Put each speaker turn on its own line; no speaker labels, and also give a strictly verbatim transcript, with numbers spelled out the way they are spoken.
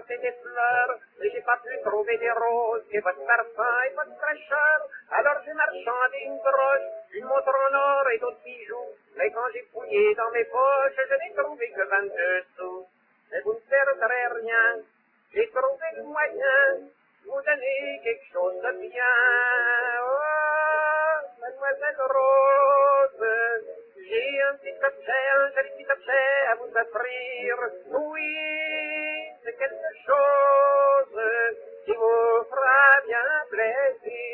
cherché des fleurs, mais j'ai pas pu trouver des roses, et votre parfum et votre fraîcheur. Alors j'ai marchandé une broche, une montre en or et d'autres bijoux. Mais quand j'ai fouillé dans mes poches, je n'ai trouvé que vingt-deux sous. Mais vous ne perdrez rien, j'ai trouvé le moyen de vous donner quelque chose de bien. Oh, mademoiselle Rose, j'ai un petit objet, un joli petit objet à vous offrir. Oui, c'est quelque chose qui vous fera bien plaisir.